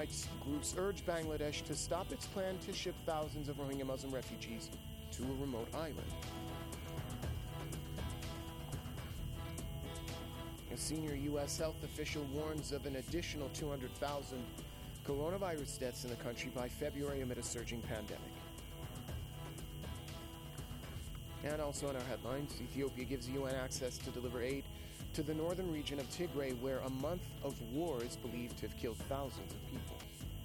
rights groups urge Bangladesh to stop its plan to ship thousands of Rohingya Muslim refugees to a remote island. A senior U.S. health official warns of an additional 200,000 coronavirus deaths in the country by February amid a surging pandemic. And also in our headlines, Ethiopia gives the UN access to deliver aid to the northern region of Tigray, where a month of war is believed to have killed thousands of people.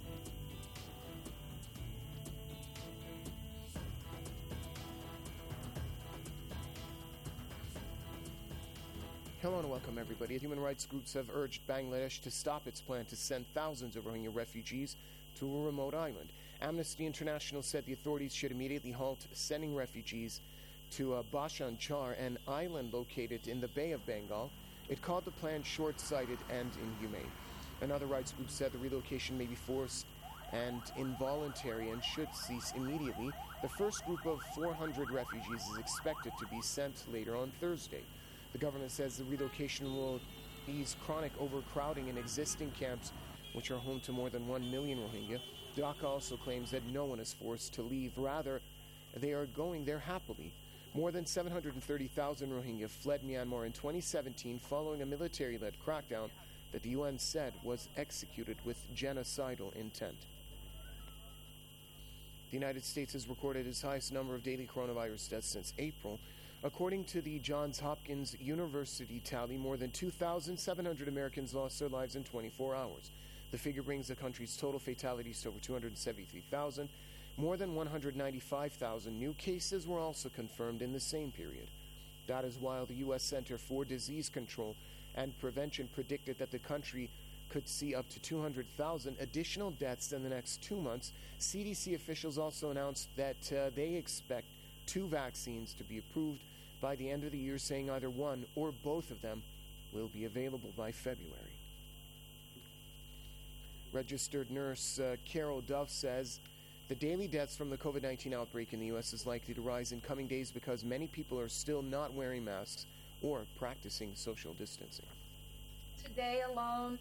Hello and welcome, everybody. Human rights groups have urged Bangladesh to stop its plan to send thousands of Rohingya refugees to a remote island. Amnesty International said the authorities should immediately halt sending refugees to Bhashan Char, an island located in the Bay of Bengal. It called the plan short-sighted and inhumane. Another rights group said the relocation may be forced and involuntary and should cease immediately. The first group of 400 refugees is expected to be sent later on Thursday. The government says the relocation will ease chronic overcrowding in existing camps, which are home to more than 1 million Rohingya. Dhaka also claims that no one is forced to leave. Rather, they are going there happily. More than 730,000 Rohingya fled Myanmar in 2017 following a military-led crackdown that the UN said was executed with genocidal intent. The United States has recorded its highest number of daily coronavirus deaths since April. According to the Johns Hopkins University tally, more than 2,700 Americans lost their lives in 24 hours. The figure brings the country's total fatalities to over 273,000. More than 195,000 new cases were also confirmed in the same period. That is while the U.S. Center for Disease Control and Prevention predicted that the country could see up to 200,000 additional deaths in the next 2 months. CDC officials also announced that they expect 2 vaccines to be approved by the end of the year, saying either one or both of them will be available by February. Registered nurse Carol Duff says the daily deaths from the COVID-19 outbreak in the U.S. is likely to rise in coming days because many people are still not wearing masks or practicing social distancing. Today alone,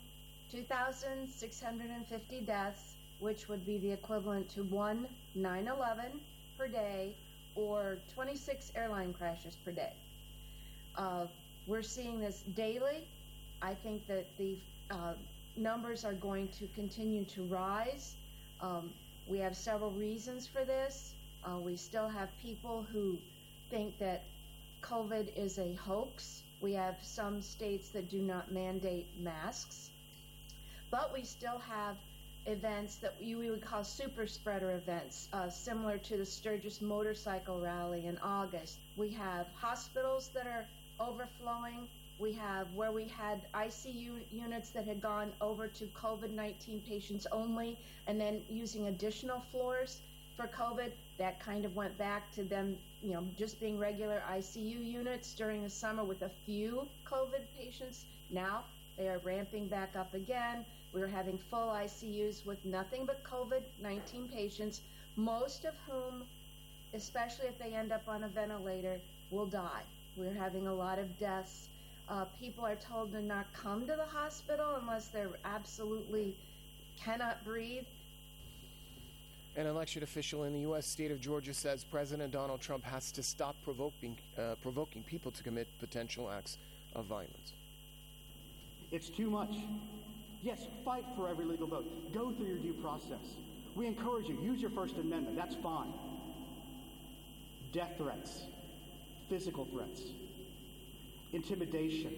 2,650 deaths, which would be the equivalent to 1 9/11 per day or 26 airline crashes per day. We're seeing this daily. I think that the numbers are going to continue to rise. We have several reasons for this. We still have people who think that COVID is a hoax. We have some states that do not mandate masks. But we still have events that we would call super spreader events, similar to the Sturgis motorcycle rally in August. We have hospitals that are overflowing. We have where we had ICU units that had gone over to COVID-19 patients only, and then using additional floors for COVID. That kind of went back to them, just being regular ICU units during the summer with a few COVID patients. Now they are ramping back up again. We're having full ICUs with nothing but COVID-19 patients, most of whom, especially if they end up on a ventilator, will die. We're having a lot of deaths. People are told to not come to the hospital unless they're absolutely cannot breathe. An election official in the U.S. state of Georgia says President Donald Trump has to stop provoking people to commit potential acts of violence. It's too much. Yes, fight for every legal vote. Go through your due process. We encourage you, use your First Amendment. That's fine. Death threats, physical threats, intimidation.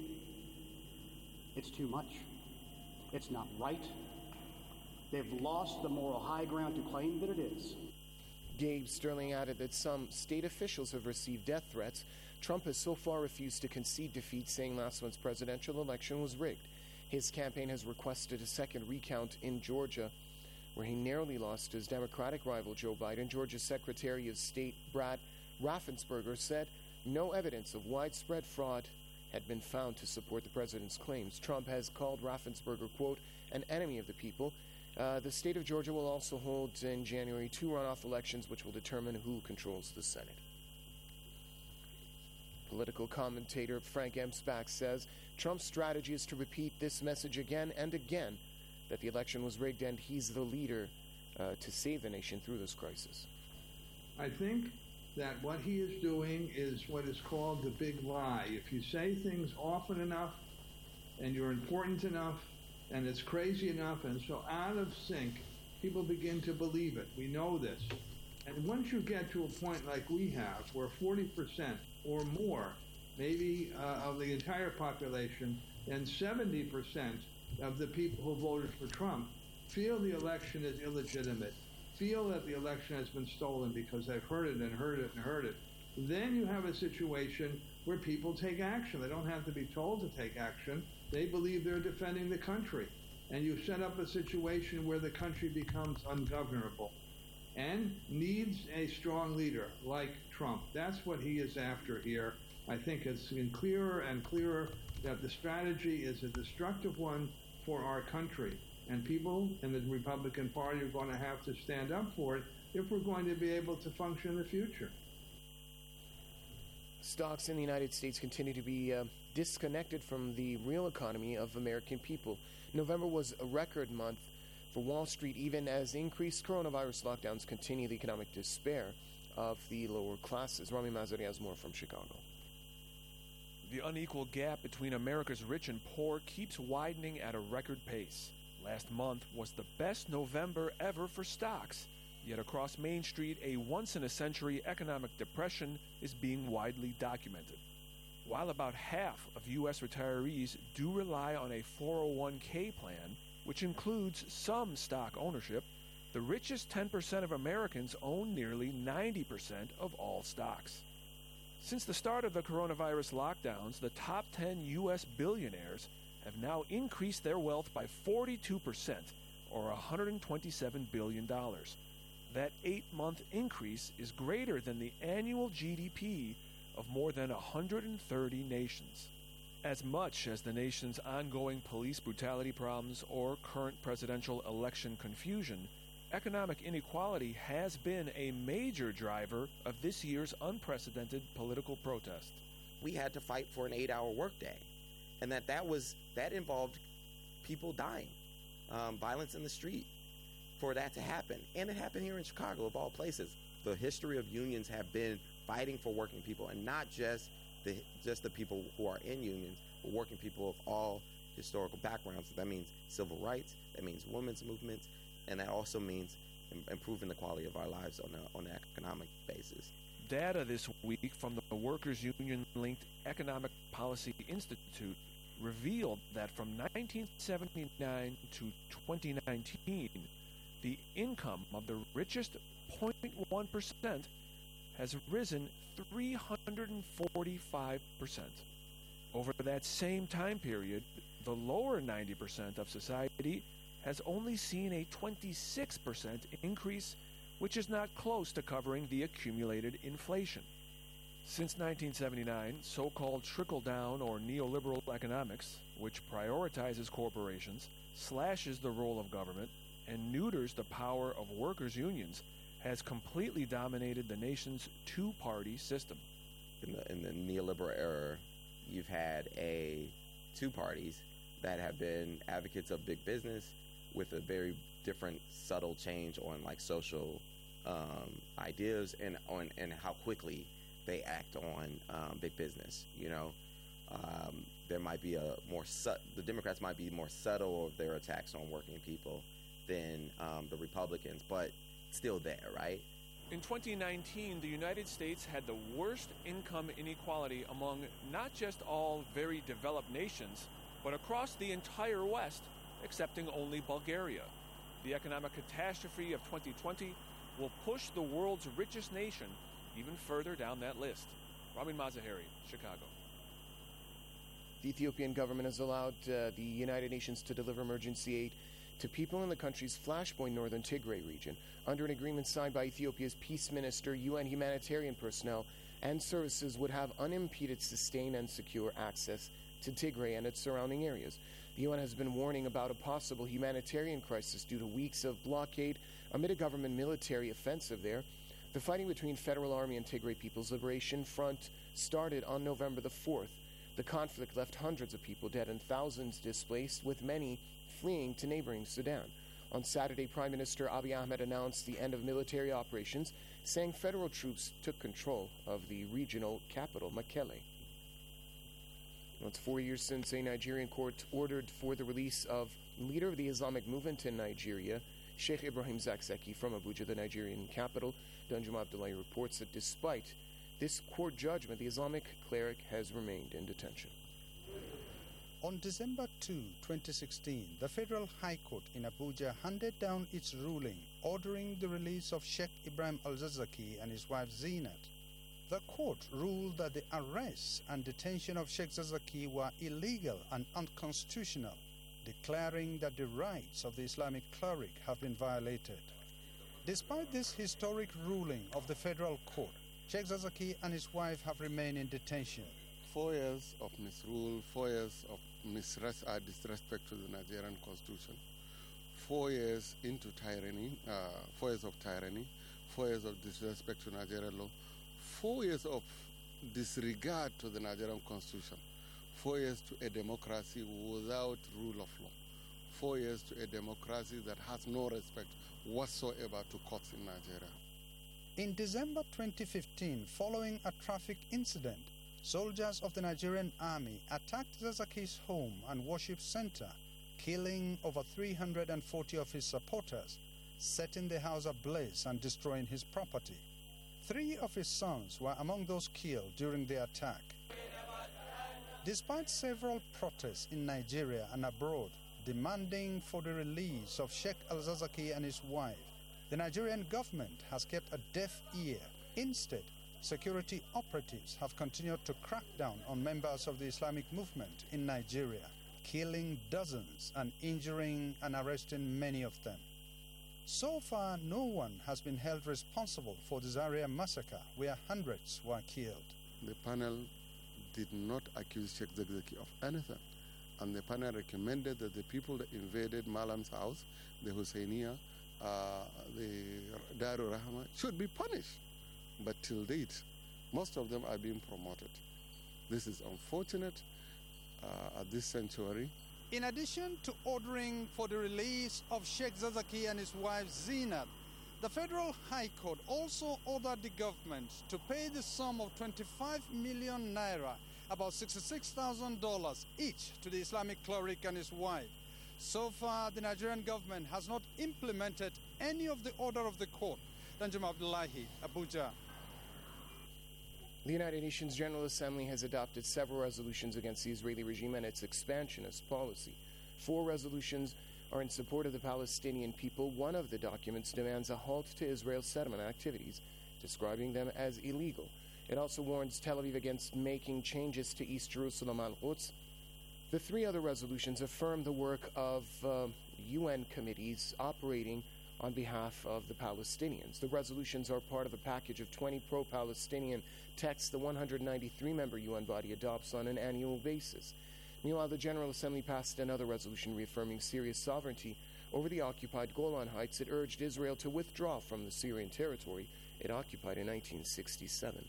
It's too much. It's not right. They've lost the moral high ground to claim that it is. Gabe Sterling added that some state officials have received death threats. Trump has so far refused to concede defeat, saying last month's presidential election was rigged. His campaign has requested a second recount in Georgia, where he narrowly lost his Democratic rival Joe Biden. Georgia's Secretary of State Brad Raffensperger said no evidence of widespread fraud had been found to support the president's claims. Trump has called Raffensperger, quote, an enemy of the people. The state of Georgia will also hold in January 2 runoff elections, which will determine who controls the Senate. Political commentator Frank M. Spack says Trump's strategy is to repeat this message again and again that the election was rigged and he's the leader to save the nation through this crisis. I think that what he is doing is what is called the big lie. If you say things often enough and you're important enough and it's crazy enough and so out of sync, people begin to believe it. We know this. And once you get to a point like we have, where 40% or more, maybe of the entire population and 70% of the people who voted for Trump feel the election is illegitimate, feel that the election has been stolen because they've heard it and heard it and heard it, then you have a situation where people take action. They don't have to be told to take action. They believe they're defending the country. And you set up a situation where the country becomes ungovernable and needs a strong leader like Trump. That's what he is after here. I think it's getting clearer and clearer that the strategy is a destructive one for our country. And people in the Republican Party are going to have to stand up for it if we're going to be able to function in the future. Stocks in the United States continue to be disconnected from the real economy of American people. November was a record month for Wall Street, even as increased coronavirus lockdowns continue the economic despair of the lower classes. Rami Mazari has more from Chicago. The unequal gap between America's rich and poor keeps widening at a record pace. Last month was the best November ever for stocks. Yet across Main Street, a once-in-a-century economic depression is being widely documented. While about half of U.S. retirees do rely on a 401k plan, which includes some stock ownership, the richest 10% of Americans own nearly 90% of all stocks. Since the start of the coronavirus lockdowns, the top 10 U.S. billionaires have now increased their wealth by 42%, or $127 billion. That 8-month increase is greater than the annual GDP of more than 130 nations. As much as the nation's ongoing police brutality problems or current presidential election confusion, economic inequality has been a major driver of this year's unprecedented political protest. We had to fight for an 8-hour workday, and that involved people dying, violence in the street for that to happen. And it happened here in Chicago, of all places. The history of unions have been fighting for working people, and not just the people who are in unions, but working people of all historical backgrounds. That means civil rights, that means women's movements, and that also means improving the quality of our lives on an economic basis. Data this week from the Workers' Union-linked Economic Policy Institute revealed that from 1979 to 2019, the income of the richest 0.1% has risen 345%. Over that same time period, the lower 90% of society has only seen a 26% increase, which is not close to covering the accumulated inflation. Since 1979, so-called trickle-down or neoliberal economics, which prioritizes corporations, slashes the role of government, and neuters the power of workers' unions, has completely dominated the nation's two-party system. In the neoliberal era, you've had two parties that have been advocates of big business with a very different subtle change on like social ideas and how quickly they act on big business. There might be the Democrats might be more subtle of their attacks on working people than the Republicans, but still there, right? In 2019, the United States had the worst income inequality among not just all very developed nations, but across the entire West, excepting only Bulgaria. The economic catastrophe of 2020 will push the world's richest nation even further down that list. Ramin Mazaheri, Chicago. The Ethiopian government has allowed the United Nations to deliver emergency aid to people in the country's flashpoint northern Tigray region under an agreement signed by Ethiopia's peace minister. UN humanitarian personnel and services would have unimpeded, sustained, and secure access to Tigray and its surrounding areas. The UN has been warning about a possible humanitarian crisis due to weeks of blockade amid a government military offensive there. The fighting between Federal Army and Tigray People's Liberation Front started on November the 4th, The conflict left hundreds of people dead and thousands displaced, with many fleeing to neighboring Sudan. On Saturday, Prime Minister Abiy Ahmed announced the end of military operations, saying federal troops took control of the regional capital, Mekelle. It's 4 years since a Nigerian court ordered for the release of leader of the Islamic movement in Nigeria, Sheikh Ibrahim Zakzaki, from Abuja, the Nigerian capital. Danjuma Abdullahi reports that despite this court judgment, the Islamic cleric has remained in detention. On December 2, 2016, the Federal High Court in Abuja handed down its ruling ordering the release of Sheikh Ibrahim Al-Zakzaki and his wife Zinat. The court ruled that the arrest and detention of Sheikh Zakzaki were illegal and unconstitutional, declaring that the rights of the Islamic cleric have been violated. Despite this historic ruling of the federal court, Sheikh Zakzaki and his wife have remained in detention. 4 years of misrule, 4 years of disrespect to the Nigerian constitution, 4 years into tyranny, 4 years of tyranny, 4 years of disrespect to Nigerian law, 4 years of disregard to the Nigerian constitution, 4 years to a democracy without rule of law, 4 years to a democracy that has no respect whatsoever to courts in Nigeria. In December 2015, following a traffic incident, soldiers of the Nigerian army attacked Zakzaki's home and worship center, killing over 340 of his supporters, setting the house ablaze and destroying his property. 3 of his sons were among those killed during the attack. Despite several protests in Nigeria and abroad demanding for the release of Sheikh Al-Zakzaki and his wife, the Nigerian government has kept a deaf ear. Instead, security operatives have continued to crack down on members of the Islamic movement in Nigeria, killing dozens and injuring and arresting many of them. So far, no one has been held responsible for the Zaria massacre, where hundreds were killed. The panel did not accuse Sheikh Zakzaki of anything, and the panel recommended that the people that invaded Malam's house, the Husseiniya, the Darul Rahma, should be punished. But till date, most of them are being promoted. This is unfortunate at this century. In addition to ordering for the release of Sheikh Zakzaki and his wife Zinat, the Federal High Court also ordered the government to pay the sum of 25 million naira, about $66,000 each, to the Islamic cleric and his wife. So far, the Nigerian government has not implemented any of the order of the court. Danjuma Abdullahi, Abuja. The United Nations General Assembly has adopted several resolutions against the Israeli regime and its expansionist policy. 4 resolutions are in support of the Palestinian people. One of the documents demands a halt to Israel's settlement activities, describing them as illegal. It also warns Tel Aviv against making changes to East Jerusalem al-Quds. The 3 other resolutions affirm the work of UN committees operating on behalf of the Palestinians. The resolutions are part of a package of 20 pro-Palestinian texts the 193-member UN body adopts on an annual basis. Meanwhile, the General Assembly passed another resolution reaffirming Syria's sovereignty over the occupied Golan Heights. It urged Israel to withdraw from the Syrian territory it occupied in 1967.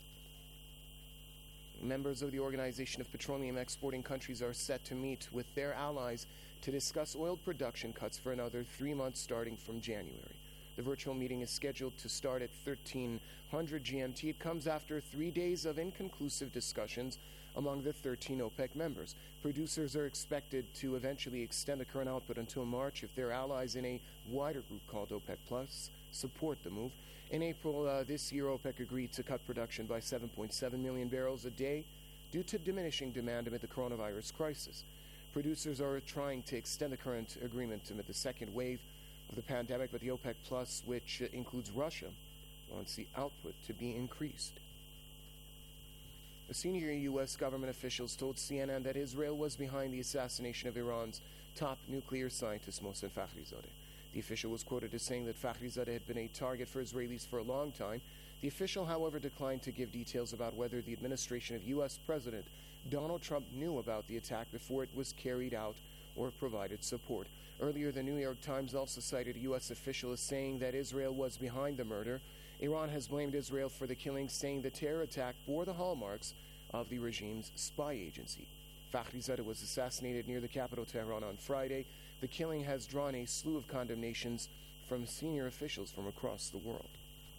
Members of the Organization of Petroleum Exporting Countries are set to meet with their allies to discuss oil production cuts for another 3 months starting from January. The virtual meeting is scheduled to start at 1300 GMT. It comes after 3 days of inconclusive discussions among the 13 OPEC members. Producers are expected to eventually extend the current output until March if their allies in a wider group called OPEC Plus support the move. In April this year, OPEC agreed to cut production by 7.7 million barrels a day due to diminishing demand amid the coronavirus crisis. Producers are trying to extend the current agreement amid the second wave of the pandemic, but the OPEC Plus, which includes Russia, wants the output to be increased. A senior U.S. government officials told CNN that Israel was behind the assassination of Iran's top nuclear scientist, Mohsen Fakhrizadeh. The official was quoted as saying that Fakhrizadeh had been a target for Israelis for a long time. The official, however, declined to give details about whether the administration of U.S. President Donald Trump knew about the attack before it was carried out or provided support. Earlier, the New York Times also cited a U.S. official as saying that Israel was behind the murder. Iran has blamed Israel for the killing, saying the terror attack bore the hallmarks of the regime's spy agency. Fakhrizadeh was assassinated near the capital Tehran on Friday. The killing has drawn a slew of condemnations from senior officials from across the world.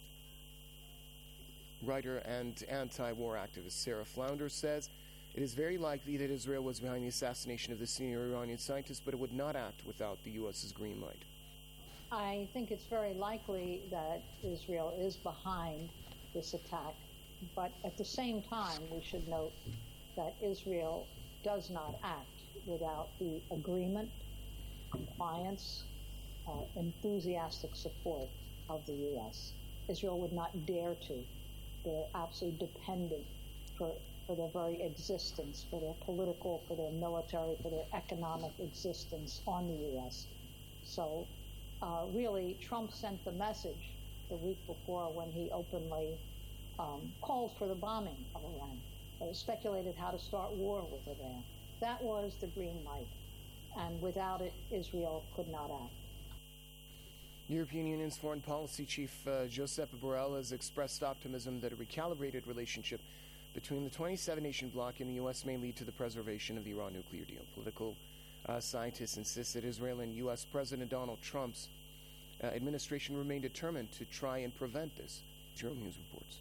Writer and anti-war activist Sarah Flounder says it is very likely that Israel was behind the assassination of the senior Iranian scientist, but it would not act without the U.S.'s green light. I think it's very likely that Israel is behind this attack, but at the same time, we should note that Israel does not act without the agreement, compliance, enthusiastic support of the U.S. Israel would not dare to. They're absolutely dependent for their very existence, for their political, for their military, for their economic existence on the U.S. So really, Trump sent the message the week before when he openly called for the bombing of Iran, speculated how to start war with Iran. That was the green light, and without it, Israel could not act. European Union's foreign policy chief Josep Borrell has expressed optimism that a recalibrated relationship between the 27-nation bloc and the U.S. may lead to the preservation of the Iran nuclear deal. Political scientists insist that Israel and U.S. President Donald Trump's administration remain determined to try and prevent this. Jerome Hughes reports.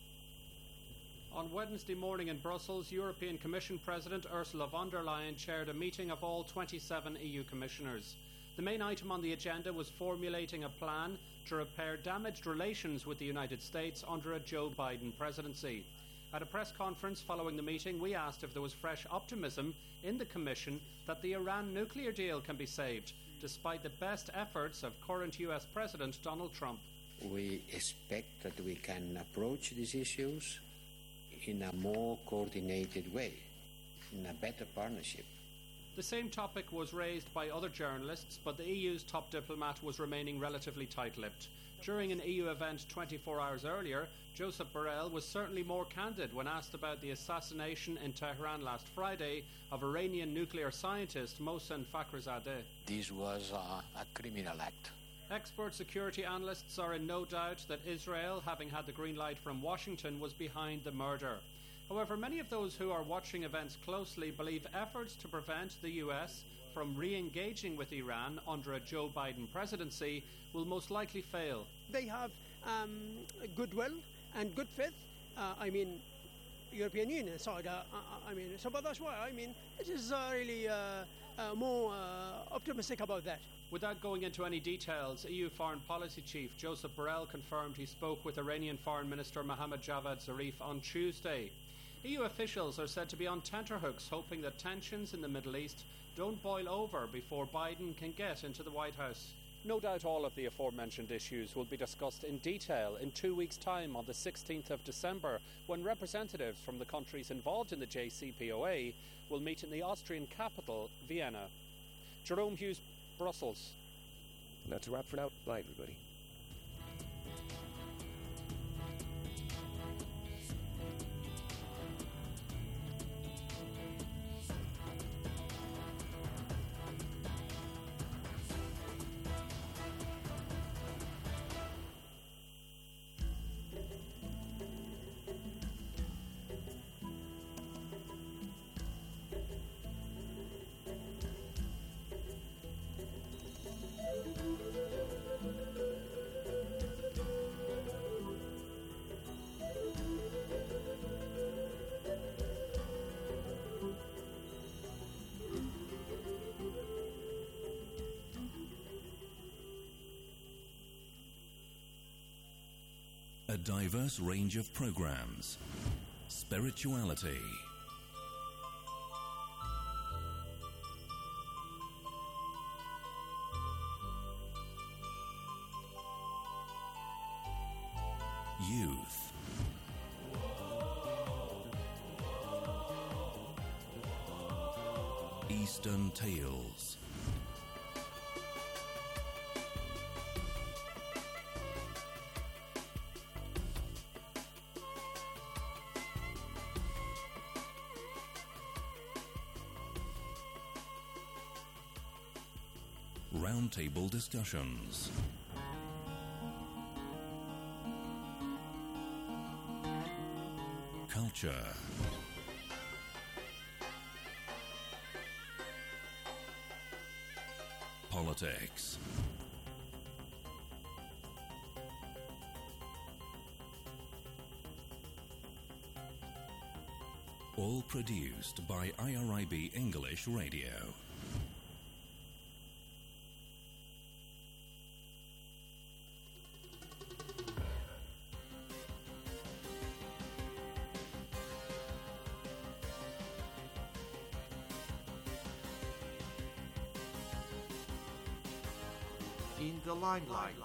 On Wednesday morning in Brussels, European Commission President Ursula von der Leyen chaired a meeting of all 27 EU commissioners. The main item on the agenda was formulating a plan to repair damaged relations with the United States under a Joe Biden presidency. At a press conference following the meeting, we asked if there was fresh optimism in the Commission that the Iran nuclear deal can be saved, despite the best efforts of current US President Donald Trump. We expect that we can approach these issues in a more coordinated way, in a better partnership. The same topic was raised by other journalists, but the EU's top diplomat was remaining relatively tight-lipped. During an EU event 24 hours earlier, Josep Borrell was certainly more candid when asked about the assassination in Tehran last Friday of Iranian nuclear scientist Mohsen Fakhrizadeh. This was a criminal act. Expert security analysts are in no doubt that Israel, having had the green light from Washington, was behind the murder. However, many of those who are watching events closely believe efforts to prevent the US from re-engaging with Iran under a Joe Biden presidency will most likely fail. They have goodwill and good faith. European Union side. But that's why. It is really more optimistic about that. Without going into any details, EU Foreign Policy Chief Josep Borrell confirmed he spoke with Iranian Foreign Minister Mohammad Javad Zarif on Tuesday. EU officials are said to be on tenterhooks, hoping that tensions in the Middle East don't boil over before Biden can get into the White House. No doubt all of the aforementioned issues will be discussed in detail in 2 weeks' time on the 16th of December, when representatives from the countries involved in the JCPOA will meet in the Austrian capital, Vienna. Jerome Hughes, Brussels. That's a wrap for now. Bye, everybody. A diverse range of programs, spirituality, youth, Eastern Tales, roundtable discussions, culture, politics. All produced by IRIB English Radio. In the limelight.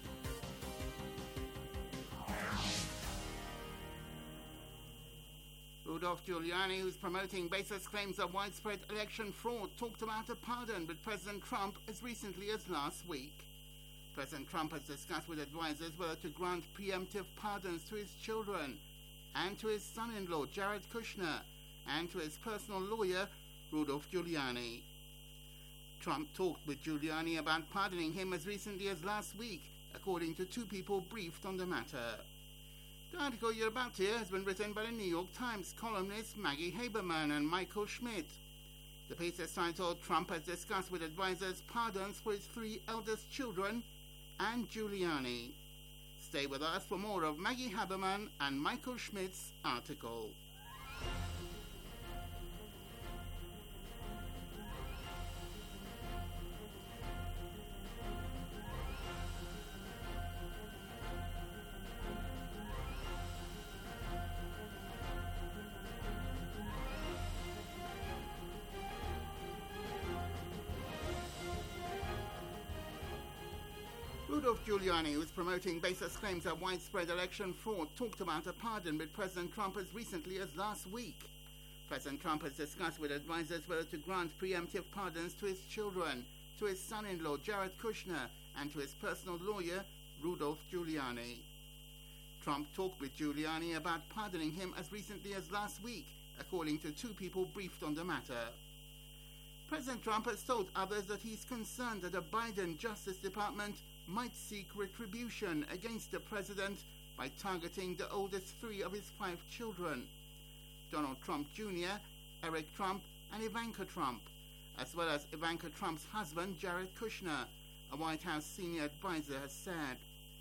Rudolph Giuliani, who's promoting baseless claims of widespread election fraud, talked about a pardon with President Trump as recently as last week. President Trump has discussed with advisors whether to grant preemptive pardons to his children and to his son-in-law, Jared Kushner, and to his personal lawyer, Rudolph Giuliani. Trump talked with Giuliani about pardoning him as recently as last week, according to two people briefed on the matter. The article you're about to hear has been written by the New York Times columnists Maggie Haberman and Michael Schmidt. The piece is titled, "Trump has discussed with advisors pardons for his three eldest children and Giuliani." Stay with us for more of Maggie Haberman and Michael Schmidt's article. Rudolph Giuliani, who is promoting baseless claims of widespread election fraud, talked about a pardon with President Trump as recently as last week. President Trump has discussed with advisors whether to grant preemptive pardons to his children, to his son-in-law Jared Kushner, and to his personal lawyer Rudolph Giuliani. Trump talked with Giuliani about pardoning him as recently as last week, according to two people briefed on the matter. President Trump has told others that he's concerned that the Biden Justice Department might seek retribution against the president by targeting the oldest three of his 5 children, Donald Trump Jr., Eric Trump, and Ivanka Trump, as well as Ivanka Trump's husband, Jared Kushner, a White House senior advisor has said.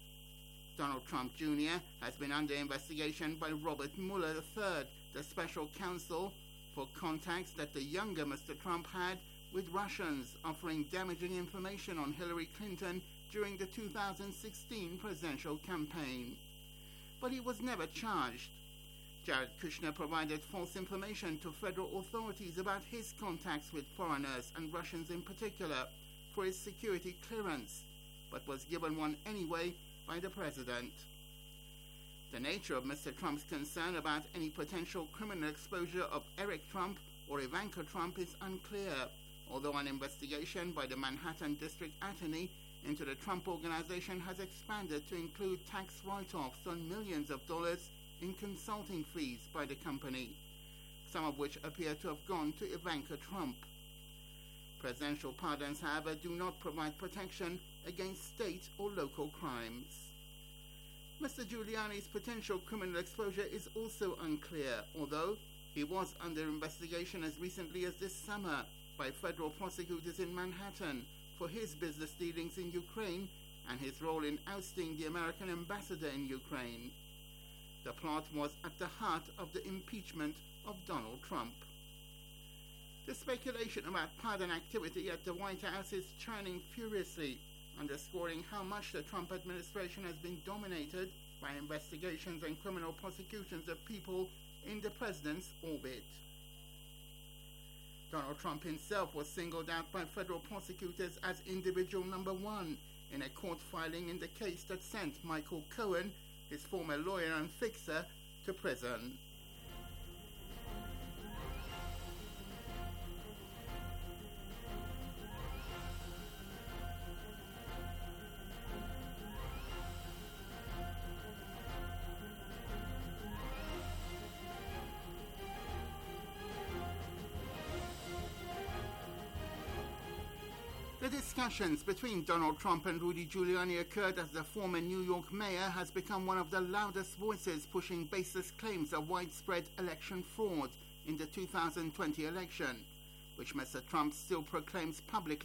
Donald Trump Jr. has been under investigation by Robert Mueller III, the special counsel, for contacts that the younger Mr. Trump had with Russians offering damaging information on Hillary Clinton during the 2016 presidential campaign. But he was never charged. Jared Kushner provided false information to federal authorities about his contacts with foreigners and Russians in particular for his security clearance, but was given one anyway by the president. The nature of Mr. Trump's concern about any potential criminal exposure of Eric Trump or Ivanka Trump is unclear, although an investigation by the Manhattan District Attorney into the Trump Organization has expanded to include tax write-offs on millions of dollars in consulting fees by the company, some of which appear to have gone to Ivanka Trump. Presidential pardons, however, do not provide protection against state or local crimes. Mr. Giuliani's potential criminal exposure is also unclear, although he was under investigation as recently as this summer by federal prosecutors in Manhattan for his business dealings in Ukraine and his role in ousting the American ambassador in Ukraine. The plot was at the heart of the impeachment of Donald Trump. The speculation about pardon activity at the White House is churning furiously, underscoring how much the Trump administration has been dominated by investigations and criminal prosecutions of people in the president's orbit. Donald Trump himself was singled out by federal prosecutors as individual number 1 in a court filing in the case that sent Michael Cohen, his former lawyer and fixer, to prison. The discussions between Donald Trump and Rudy Giuliani occurred as the former New York mayor has become one of the loudest voices pushing baseless claims of widespread election fraud in the 2020 election, which Mr. Trump still proclaims publicly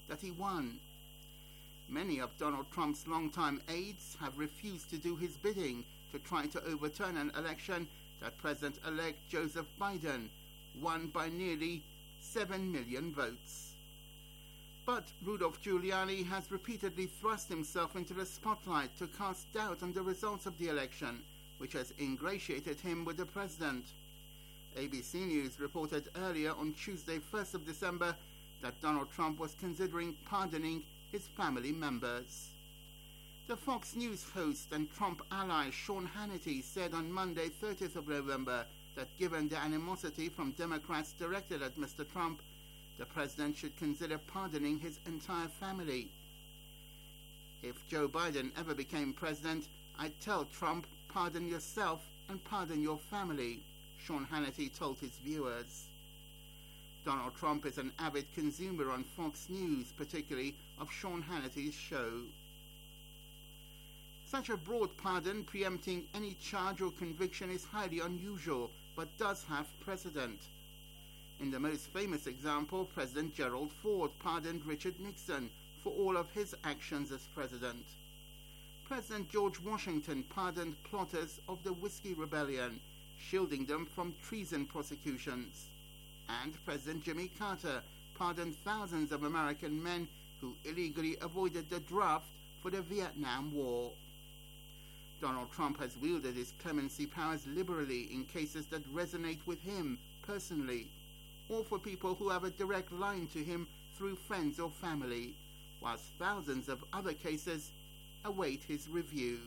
that he won. Many of Donald Trump's longtime aides have refused to do his bidding to try to overturn an election that President-elect Joseph Biden won by nearly 7 million votes. But Rudolph Giuliani has repeatedly thrust himself into the spotlight to cast doubt on the results of the election, which has ingratiated him with the president. ABC News reported earlier on Tuesday, 1st of December, that Donald Trump was considering pardoning his family members. The Fox News host and Trump ally Sean Hannity said on Monday, 30th of November, that given the animosity from Democrats directed at Mr. Trump, the president should consider pardoning his entire family. If Joe Biden ever became president, I'd tell Trump, pardon yourself and pardon your family, Sean Hannity told his viewers. Donald Trump is an avid consumer on Fox News, particularly of Sean Hannity's show. Such a broad pardon preempting any charge or conviction is highly unusual, but does have precedent. In the most famous example, President Gerald Ford pardoned Richard Nixon for all of his actions as president. President George Washington pardoned plotters of the Whiskey Rebellion, shielding them from treason prosecutions. And President Jimmy Carter pardoned thousands of American men who illegally avoided the draft for the Vietnam War. Donald Trump has wielded his clemency powers liberally in cases that resonate with him personally, or for people who have a direct line to him through friends or family, whilst thousands of other cases await his review.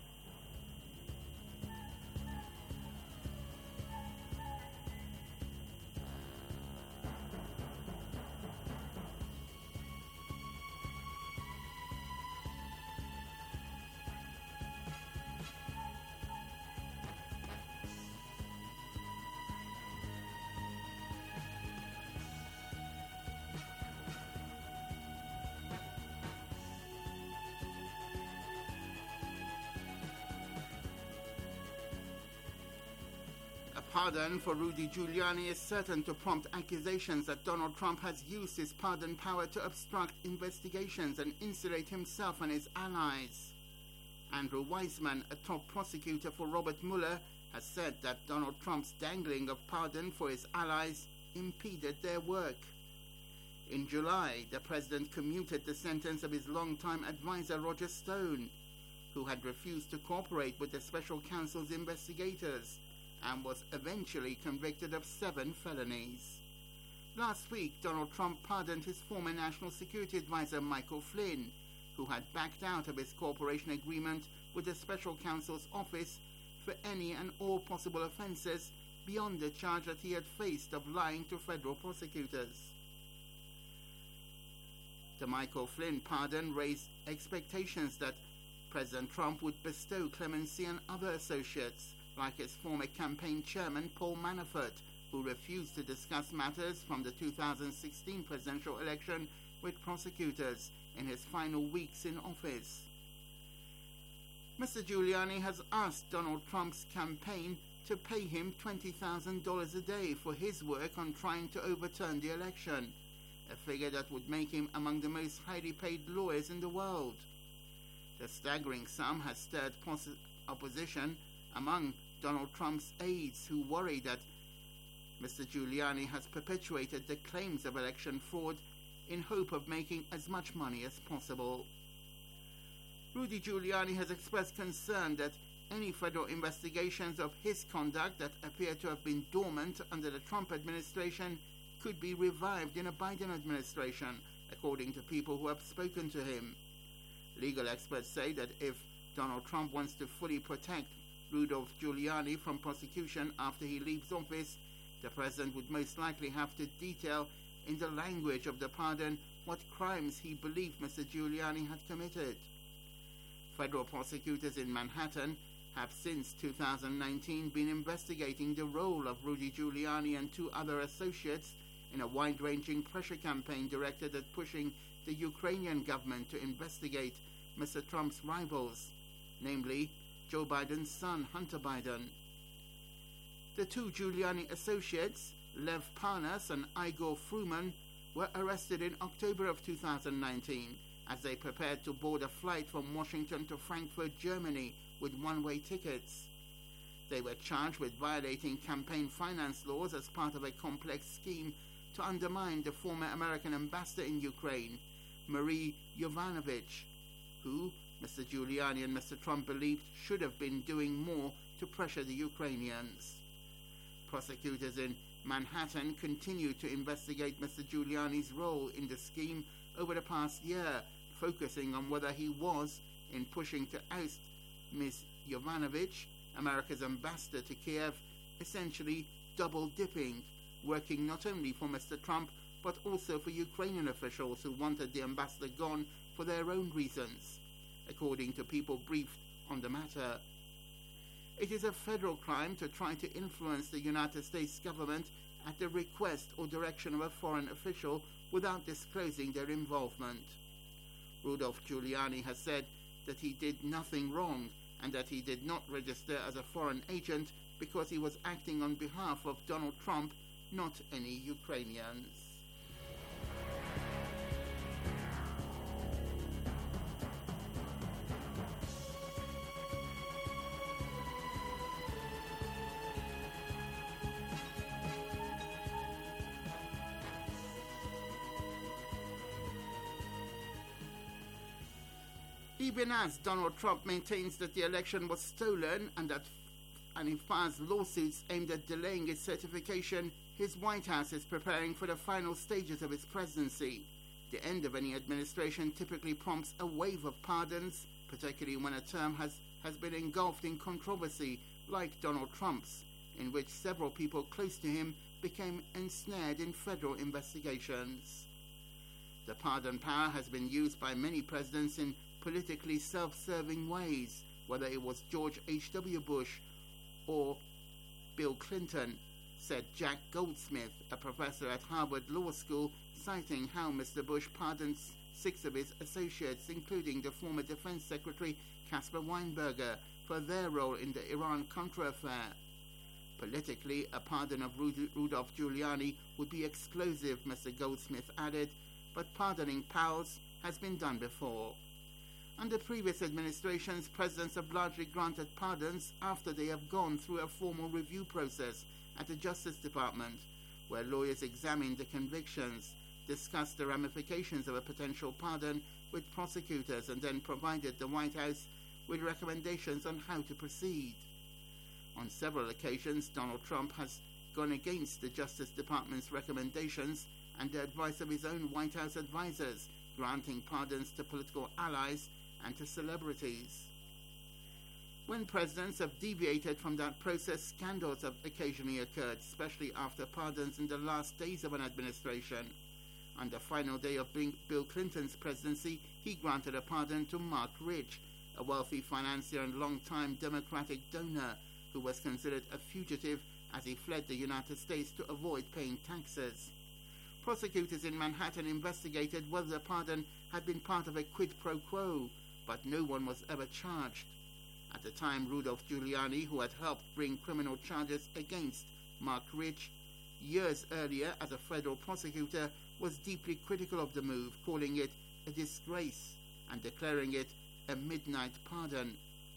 Pardon for Rudy Giuliani is certain to prompt accusations that Donald Trump has used his pardon power to obstruct investigations and insulate himself and his allies. Andrew Weissman, a top prosecutor for Robert Mueller, has said that Donald Trump's dangling of pardon for his allies impeded their work. In July, the president commuted the sentence of his longtime advisor Roger Stone, who had refused to cooperate with the special counsel's investigators and was eventually convicted of 7 felonies. Last week, Donald Trump pardoned his former National Security Advisor Michael Flynn, who had backed out of his cooperation agreement with the special counsel's office for any and all possible offenses beyond the charge that he had faced of lying to federal prosecutors. The Michael Flynn pardon raised expectations that President Trump would bestow clemency on other associates, like his former campaign chairman Paul Manafort, who refused to discuss matters from the 2016 presidential election with prosecutors in his final weeks in office. Mr. Giuliani has asked Donald Trump's campaign to pay him $20,000 a day for his work on trying to overturn the election, a figure that would make him among the most highly paid lawyers in the world. The staggering sum has stirred opposition among Donald Trump's aides, who worry that Mr. Giuliani has perpetuated the claims of election fraud in hope of making as much money as possible. Rudy Giuliani has expressed concern that any federal investigations of his conduct that appear to have been dormant under the Trump administration could be revived in a Biden administration, according to people who have spoken to him. Legal experts say that if Donald Trump wants to fully protect Rudolph Giuliani from prosecution after he leaves office, the president would most likely have to detail in the language of the pardon what crimes he believed Mr. Giuliani had committed. Federal prosecutors in Manhattan have since 2019 been investigating the role of Rudy Giuliani and 2 other associates in a wide-ranging pressure campaign directed at pushing the Ukrainian government to investigate Mr. Trump's rivals, namely Joe Biden's son, Hunter Biden. The 2 Giuliani associates, Lev Parnas and Igor Fruman, were arrested in October of 2019 as they prepared to board a flight from Washington to Frankfurt, Germany with one-way tickets. They were charged with violating campaign finance laws as part of a complex scheme to undermine the former American ambassador in Ukraine, Marie Yovanovitch, who Mr. Giuliani and Mr. Trump believed should have been doing more to pressure the Ukrainians. Prosecutors in Manhattan continue to investigate Mr. Giuliani's role in the scheme over the past year, focusing on whether he was, in pushing to oust Ms. Yovanovitch, America's ambassador to Kiev, essentially double-dipping, working not only for Mr. Trump but also for Ukrainian officials who wanted the ambassador gone for their own reasons, according to people briefed on the matter. It is a federal crime to try to influence the United States government at the request or direction of a foreign official without disclosing their involvement. Rudolph Giuliani has said that he did nothing wrong and that he did not register as a foreign agent because he was acting on behalf of Donald Trump, not any Ukrainians. Even as Donald Trump maintains that the election was stolen and he files lawsuits aimed at delaying its certification, his White House is preparing for the final stages of its presidency. The end of any administration typically prompts a wave of pardons, particularly when a term has been engulfed in controversy, like Donald Trump's, in which several people close to him became ensnared in federal investigations. The pardon power has been used by many presidents in politically self-serving ways, whether it was George H.W. Bush or Bill Clinton, said Jack Goldsmith, a professor at Harvard Law School, citing how Mr. Bush pardoned 6 of his associates, including the former Defense Secretary Caspar Weinberger, for their role in the Iran-Contra affair. Politically, a pardon of Rudolph Giuliani would be explosive, Mr. Goldsmith added, but pardoning pals has been done before. Under previous administrations, presidents have largely granted pardons after they have gone through a formal review process at the Justice Department, where lawyers examined the convictions, discussed the ramifications of a potential pardon with prosecutors, and then provided the White House with recommendations on how to proceed. On several occasions, Donald Trump has gone against the Justice Department's recommendations and the advice of his own White House advisors, granting pardons to political allies and to celebrities. When presidents have deviated from that process, scandals have occasionally occurred, especially after pardons in the last days of an administration. On the final day of Bill Clinton's presidency, he granted a pardon to Mark Rich, a wealthy financier and long-time Democratic donor who was considered a fugitive as he fled the United States to avoid paying taxes. Prosecutors in Manhattan investigated whether the pardon had been part of a quid pro quo, but no one was ever charged. At the time, Rudolph Giuliani, who had helped bring criminal charges against Mark Rich years earlier as a federal prosecutor, was deeply critical of the move, calling it a disgrace and declaring it a midnight pardon.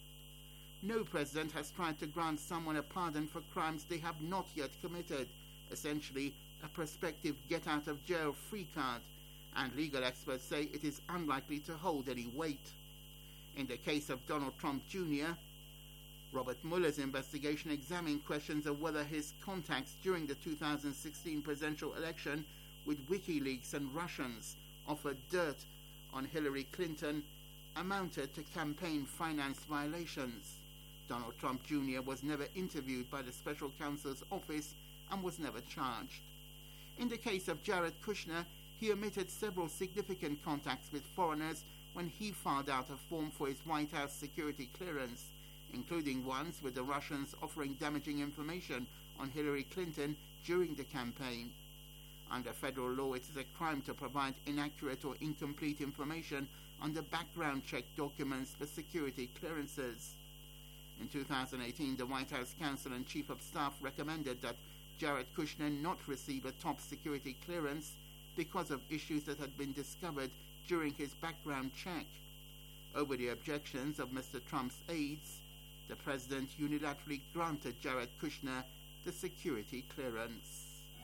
No president has tried to grant someone a pardon for crimes they have not yet committed, essentially a prospective get-out-of-jail-free card, and legal experts say it is unlikely to hold any weight. In the case of Donald Trump Jr., Robert Mueller's investigation examined questions of whether his contacts during the 2016 presidential election with WikiLeaks and Russians offered dirt on Hillary Clinton amounted to campaign finance violations. Donald Trump Jr. was never interviewed by the special counsel's office and was never charged. In the case of Jared Kushner, he omitted several significant contacts with foreigners when he filed out a form for his White House security clearance, including ones with the Russians offering damaging information on Hillary Clinton during the campaign. Under federal law, it is a crime to provide inaccurate or incomplete information on the background check documents for security clearances. In 2018, the White House counsel and chief of staff recommended that Jared Kushner not receive a top security clearance because of issues that had been discovered during his background check. Over the objections of Mr. Trump's aides, the president unilaterally granted Jared Kushner the security clearance.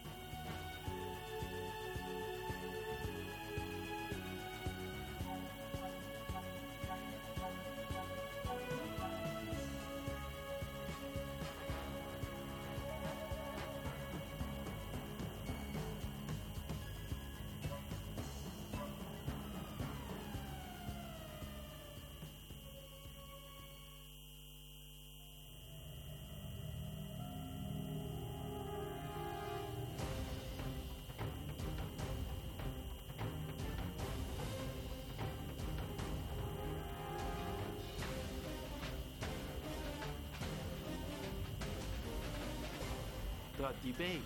The debate.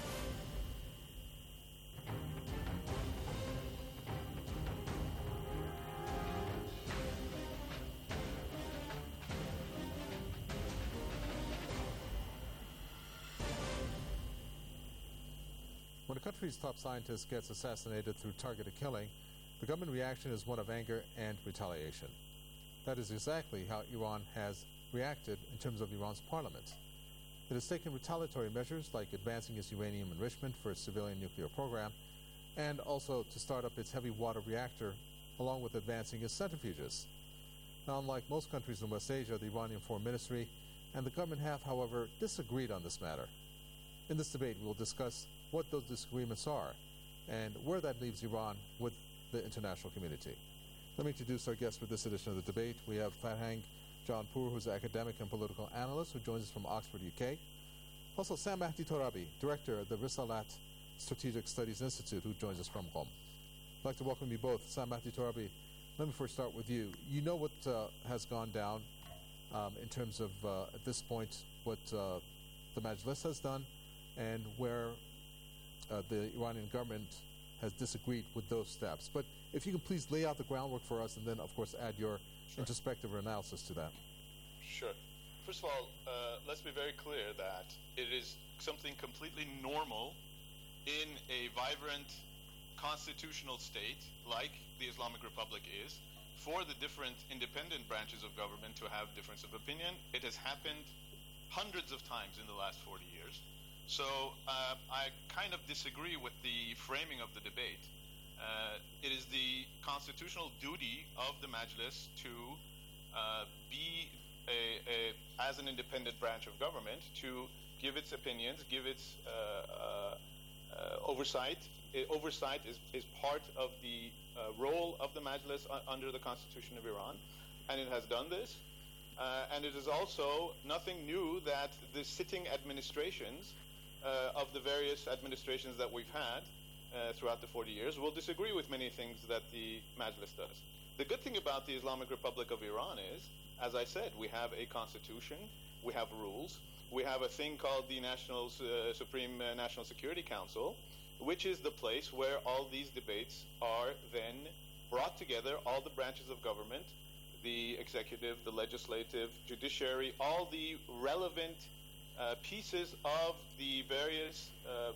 When a country's top scientist gets assassinated through targeted killing, the government reaction is one of anger and retaliation. That is exactly how Iran has reacted in terms of Iran's parliament. It has taken retaliatory measures like advancing its uranium enrichment for its civilian nuclear program and also to start up its heavy water reactor along with advancing its centrifuges. Now, unlike most countries in West Asia, the Iranian Foreign Ministry and the government have, however, disagreed on this matter. In this debate, we will discuss what those disagreements are and where that leaves Iran with the international community. Let me introduce our guests for this edition of the debate. We have Farhang Jaunpur, who's an academic and political analyst who joins us from Oxford, UK. Also, Sam Mahdi Torabi, director of the Risalat Strategic Studies Institute, who joins us from Qom. I'd like to welcome you both. Sam Mahdi Torabi, let me first start with you. You know what has gone down in terms of, at this point, what the Majlis has done and where the Iranian government has disagreed with those steps. But if you can please lay out the groundwork for us and then, of course, add your introspective analysis to that. Sure. First of all, let's be very clear that it is something completely normal in a vibrant constitutional state like the Islamic Republic is for the different independent branches of government to have difference of opinion. It has happened hundreds of times in the last 40 years. So I kind of disagree with the framing of the debate. It is the constitutional duty of the Majlis to be as an independent branch of government to give its opinions, give its oversight. Oversight is part of the role of the Majlis under the Constitution of Iran, and it has done this. And it is also nothing new that the sitting administrations of the various administrations that we've had throughout the 40 years will disagree with many things that the Majlis does. The good thing about the Islamic Republic of Iran is, as I said, we have a constitution, we have rules, we have a thing called the Supreme National Security Council, which is the place where all these debates are then brought together, all the branches of government, the executive, the legislative, judiciary, all the relevant pieces of the various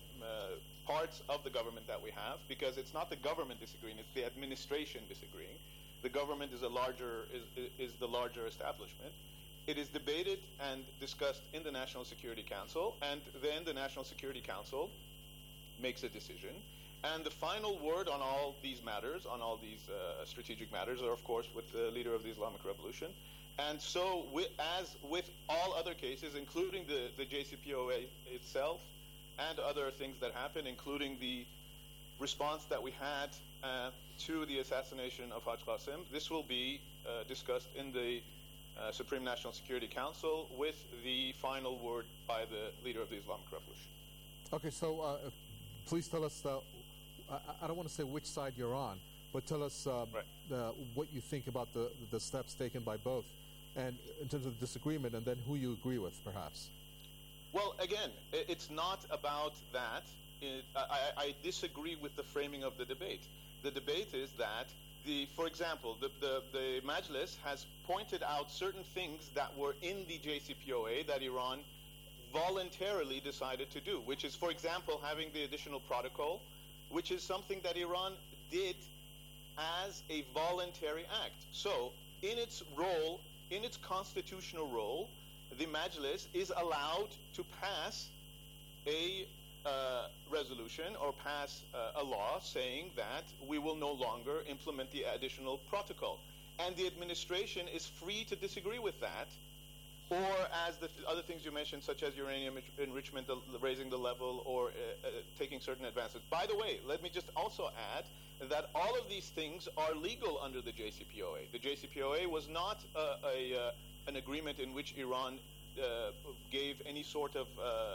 parts of the government that we have, because it's not the government disagreeing, it's the administration disagreeing. The government is the larger establishment. It is debated and discussed in the National Security Council, and then the National Security Council makes a decision. And the final word on all these matters, on all these strategic matters, are of course with the leader of the Islamic Revolution. And so, as with all other cases, including the JCPOA itself and other things that happened, including the response that we had to the assassination of Haj Qasim, this will be discussed in the Supreme National Security Council with the final word by the leader of the Islamic Revolution. Okay, so please tell us, I don't want to say which side you're on, but tell us what you think about the steps taken by both, and in terms of disagreement, and then who you agree with, perhaps. Well, again, it's not about that. I disagree with the framing of the debate. The debate is that, for example, the Majlis has pointed out certain things that were in the JCPOA that Iran voluntarily decided to do, which is, for example, having the additional protocol which is something that Iran did as a voluntary act. So, in its role, in its constitutional role, the Majlis is allowed to pass a resolution or pass a law saying that we will no longer implement the additional protocol. And the administration is free to disagree with that, or as the other things you mentioned, such as uranium enrichment, raising the level, or taking certain advances. By the way, let me just also add that all of these things are legal under the JCPOA. The JCPOA was not an agreement in which Iran gave any sort of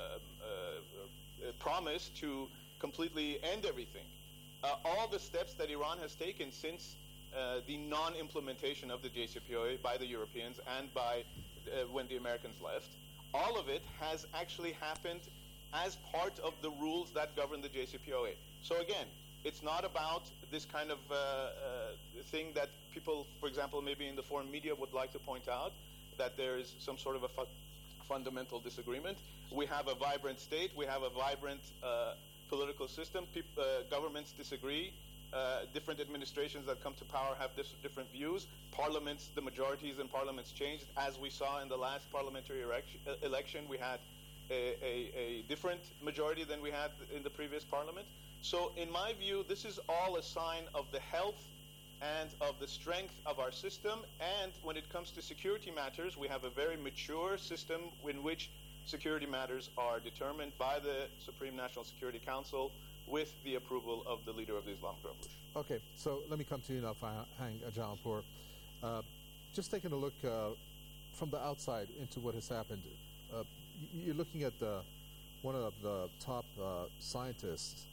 promise to completely end everything. All the steps that Iran has taken since the non-implementation of the JCPOA by the Europeans and by when the Americans left, all of it has actually happened as part of the rules that govern the JCPOA. So again, it's not about this kind of thing that people, for example, maybe in the foreign media would like to point out, that there is some sort of a fundamental disagreement. We have a vibrant state. We have a vibrant political system. Governments disagree. Different administrations that come to power have different views. Parliaments, the majorities in parliaments changed. As we saw in the last parliamentary election, we had a different majority than we had in the previous parliament. So in my view, this is all a sign of the health and of the strength of our system. And when it comes to security matters, we have a very mature system in which security matters are determined by the Supreme National Security Council with the approval of the leader of the Islamic Revolution. Okay, so let me come to you now, Farhang Jamalpour. Just taking a look from the outside into what has happened, you're looking at one of the top scientists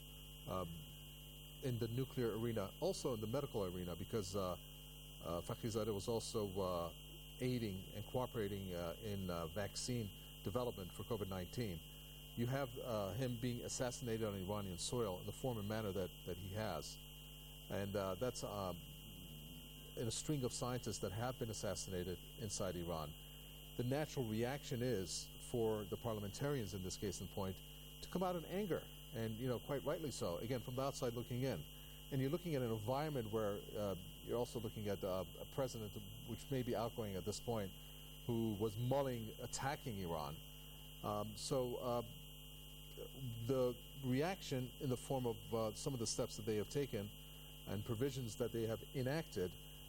in the nuclear arena, also in the medical arena, because Fakhrizadeh was also aiding and cooperating in vaccine development for COVID-19. You have him being assassinated on Iranian soil in the form and manner that he has. And that's in a string of scientists that have been assassinated inside Iran. The natural reaction is for the parliamentarians in this case in point to come out in anger, and quite rightly so, again, from the outside looking in. And you're looking at an environment where you're also looking at a president, which may be outgoing at this point, who was mulling attacking Iran. So the reaction in the form of some of the steps that they have taken and provisions that they have enacted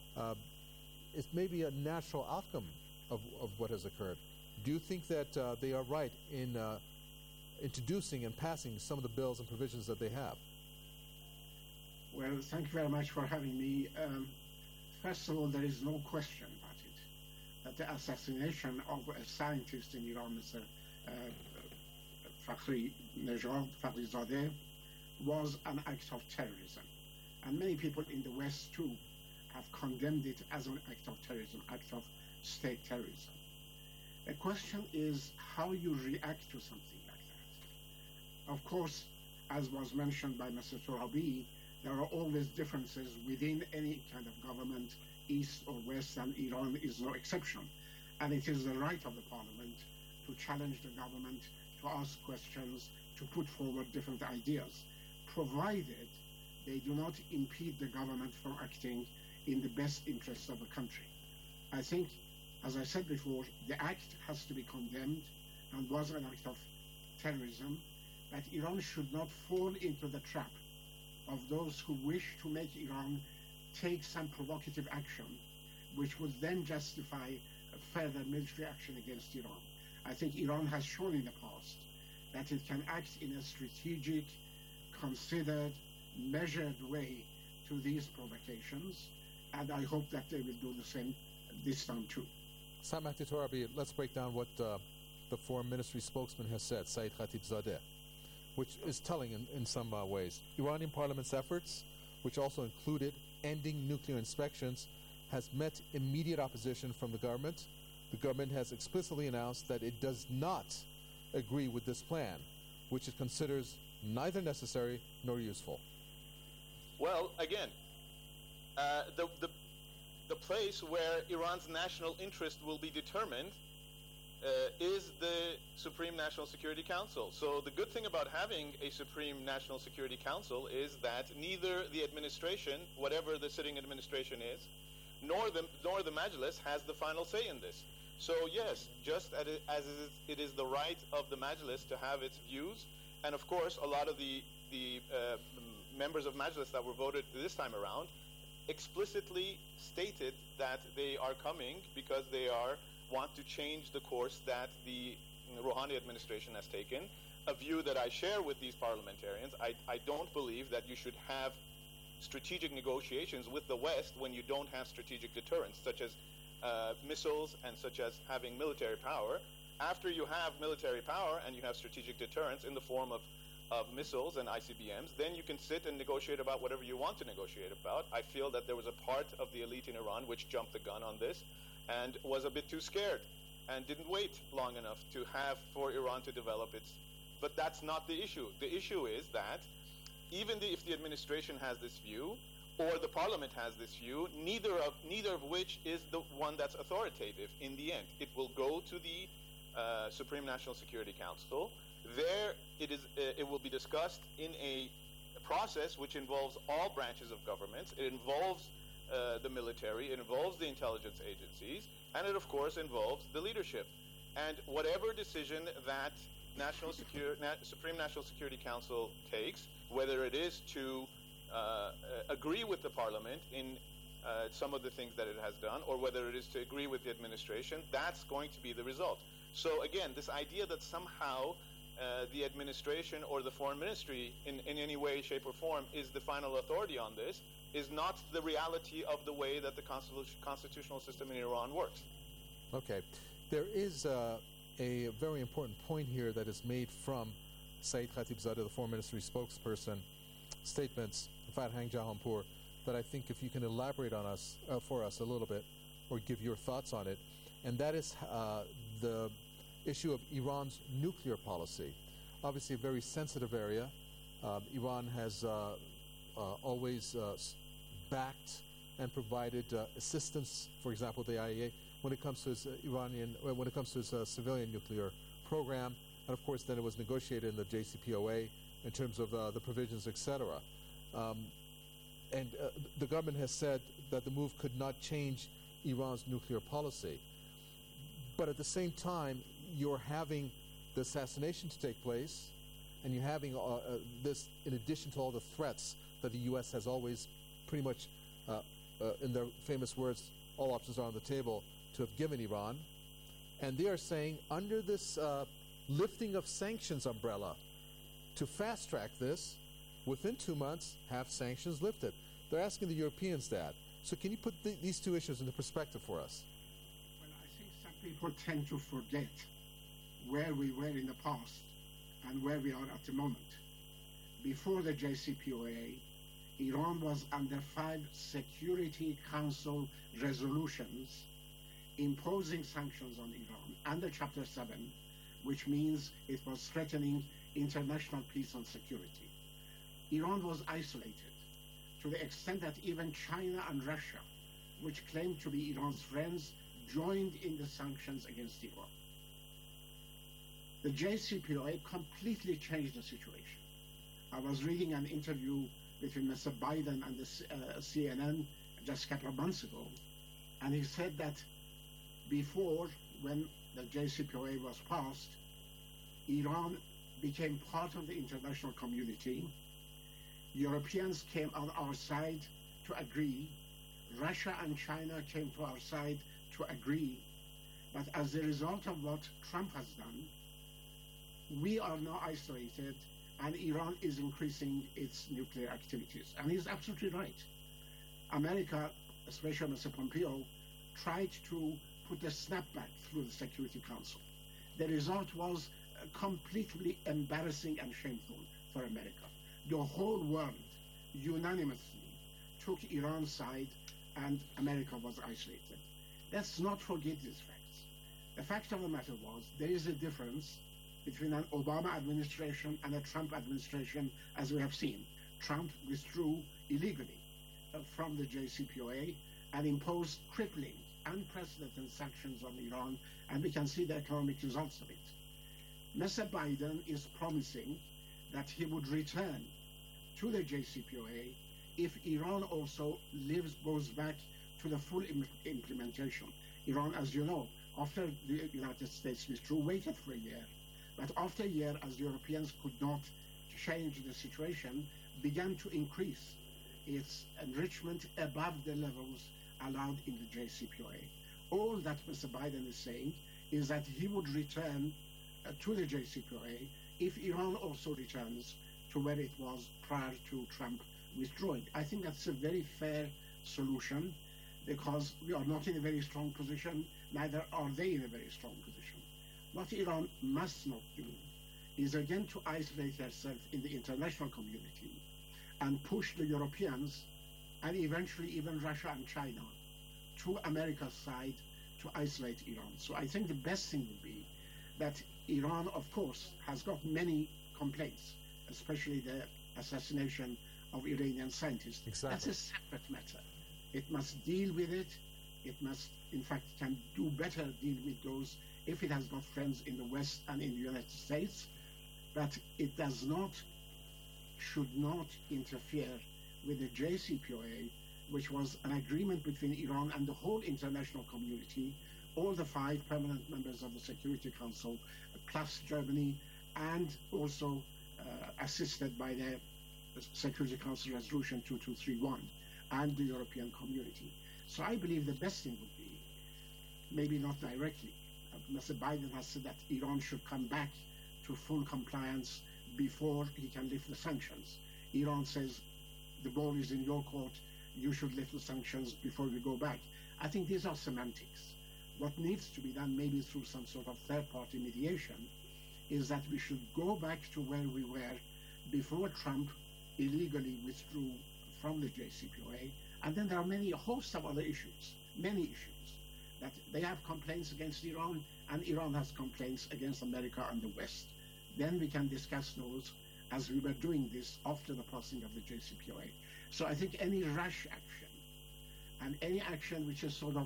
is maybe a natural outcome of what has occurred. Do you think that they are right in introducing and passing some of the bills and provisions that they have? Well, thank you very much for having me. First of all, there is no question about it, that the assassination of a scientist in Iran, Mr. Fakhrizadeh, was an act of terrorism. And many people in the West, too, have condemned it as an act of terrorism, act of state terrorism. The question is how you react to something like that. Of course, as was mentioned by Mr. Torabi, there are always differences within any kind of government, East or West, and Iran is no exception. And it is the right of the parliament to challenge the government, to ask questions, to put forward different ideas, provided they do not impede the government from acting in the best interest of the country. I think, as I said before, the act has to be condemned and was an act of terrorism, but Iran should not fall into the trap of those who wish to make Iran take some provocative action, which would then justify further military action against Iran. I think Iran has shown in the past that it can act in a strategic, considered, measured way to these provocations, and I hope that they will do the same this time too. Samahti Torabi, let's break down what the Foreign Ministry spokesman has said, Saeed Khatibzadeh, which is telling in some ways. Iranian parliament's efforts, which also included ending nuclear inspections, has met immediate opposition from the government. The government has explicitly announced that it does not agree with this plan, which it considers neither necessary nor useful. Well, again, the place where Iran's national interest will be determined is the Supreme National Security Council. So the good thing about having a Supreme National Security Council is that neither the administration, whatever the sitting administration is, nor the Majlis has the final say in this. So yes, just as it is the right of the Majlis to have its views, and of course a lot of the members of Majlis that were voted this time around explicitly stated that they are coming because they want to change the course that the Rouhani administration has taken, a view that I share with these parliamentarians. I don't believe that you should have strategic negotiations with the West when you don't have strategic deterrence, such as missiles and such as having military power. After you have military power and you have strategic deterrence in the form of missiles and ICBMs, then you can sit and negotiate about whatever you want to negotiate about. I feel that there was a part of the elite in Iran which jumped the gun on this and was a bit too scared and didn't wait long enough to have for Iran to develop its. But that's not the issue. The issue is that even if the administration has this view or the parliament has this view, neither of which is the one that's authoritative in the end. It will go to the Supreme National Security Council. There it will be discussed in a process which involves all branches of government. It involves the military, it involves the intelligence agencies, and it of course involves the leadership. And whatever decision that Supreme National Security Council takes, whether it is to agree with the parliament in some of the things that it has done, or whether it is to agree with the administration, that's going to be the result. So again, this idea that somehow the administration or the foreign ministry in any way, shape, or form is the final authority on this is not the reality of the way that the constitutional system in Iran works. Okay. There is a very important point here that is made from Saeed Khatibzadeh, the foreign ministry spokesperson, statements, Farhang Jahanpur, that I think if you can elaborate on for us a little bit or give your thoughts on it, and that is the issue of Iran's nuclear policy. Obviously a very sensitive area. Iran has always backed and provided assistance, for example, the IAEA, when it comes to its civilian nuclear program, and of course then it was negotiated in the JCPOA in terms of the provisions, etc. And the government has said that the move could not change Iran's nuclear policy. But at the same time, you're having the assassination to take place, and you're having this in addition to all the threats that the U.S. has always pretty much, in their famous words, all options are on the table, to have given Iran. And they are saying, under this lifting of sanctions umbrella, to fast-track this, within 2 months, have sanctions lifted. They're asking the Europeans that. So can you put these two issues into perspective for us? Well, I think some people tend to forget where we were in the past and where we are at the moment. Before the JCPOA, Iran was under 5 Security Council resolutions imposing sanctions on Iran under Chapter 7, which means it was threatening international peace and security. Iran was isolated to the extent that even China and Russia, which claimed to be Iran's friends, joined in the sanctions against Iran. The JCPOA completely changed the situation. I was reading an interview between Mr. Biden and the CNN just a couple of months ago, and he said that before, when the JCPOA was passed, Iran became part of the international community. Europeans came on our side to agree. Russia and China came to our side to agree. But as a result of what Trump has done, we are now isolated, and Iran is increasing its nuclear activities. And he's absolutely right. America, especially Mr. Pompeo, tried to put a snapback through the Security Council. The result was completely embarrassing and shameful for America. The whole world unanimously took Iran's side, and America was isolated. Let's not forget these facts. The fact of the matter was, there is a difference between an Obama administration and a Trump administration, as we have seen. Trump withdrew illegally from the JCPOA and imposed crippling unprecedented sanctions on Iran, and we can see the economic results of it. Mr. Biden is promising that he would return to the JCPOA if Iran also goes back to the full implementation. Iran, as you know, after the United States withdrew, waited for a year. But after a year, as Europeans could not change the situation, began to increase its enrichment above the levels allowed in the JCPOA. All that Mr. Biden is saying is that he would return to the JCPOA if Iran also returns to where it was prior to Trump withdrawing. I think that's a very fair solution because we are not in a very strong position, neither are they in a very strong position. What Iran must not do is again to isolate herself in the international community and push the Europeans and eventually even Russia and China to America's side to isolate Iran. So I think the best thing would be that Iran, of course, has got many complaints, especially the assassination of Iranian scientists. Exactly. That's a separate matter. It must deal with it. It must, in fact, can do better deal with those if it has got friends in the West and in the United States. But it does not, should not interfere with the JCPOA, which was an agreement between Iran and the whole international community, all the 5 permanent members of the Security Council, plus Germany, and also assisted by the Security Council Resolution 2231 and the European community. So I believe the best thing would be, maybe not directly, Mr. Biden has said that Iran should come back to full compliance before he can lift the sanctions. Iran says, the ball is in your court, you should lift the sanctions before we go back. I think these are semantics. What needs to be done, maybe through some sort of third-party mediation, is that we should go back to where we were before Trump illegally withdrew from the JCPOA. And then there are a host of other issues, many issues, that they have complaints against Iran, and Iran has complaints against America and the West. Then we can discuss those as we were doing this after the passing of the JCPOA. So I think any rash action and any action which is sort of,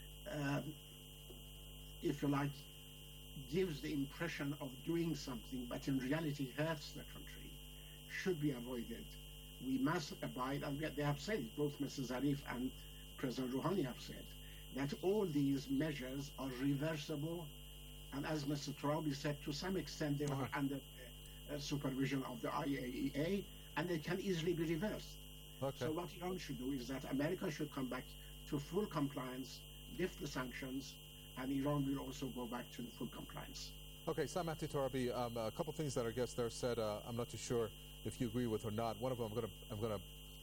if you like, gives the impression of doing something but in reality hurts the country should be avoided. We must abide, and they have said, both Mr. Zarif and President Rouhani have said, that all these measures are reversible, and as Mr. Torabi said, to some extent they are under supervision of the IAEA, and they can easily be reversed. Okay. So what Iran should do is that America should come back to full compliance, lift the sanctions, and Iran will also go back to the full compliance. Okay, Samati Torabi, a couple things that our guest there said, I'm not too sure if you agree with or not. One of them, I'm going